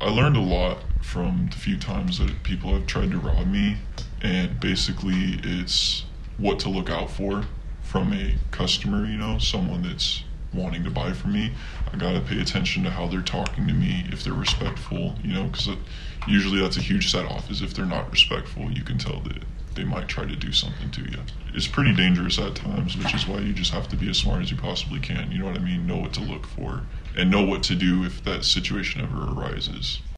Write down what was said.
I learned a lot from the few times that people have tried to rob me, and basically it's what to look out for from a customer, someone that's wanting to buy from me. I gotta pay attention to how they're talking to me, if they're respectful, because usually that's a huge set off, is if they're not respectful, you can tell that they might try to do something to you. It's pretty dangerous at times, which is why you just have to be as smart as you possibly can, you know what I mean? Know what to look for, and know what to do if that situation ever arises.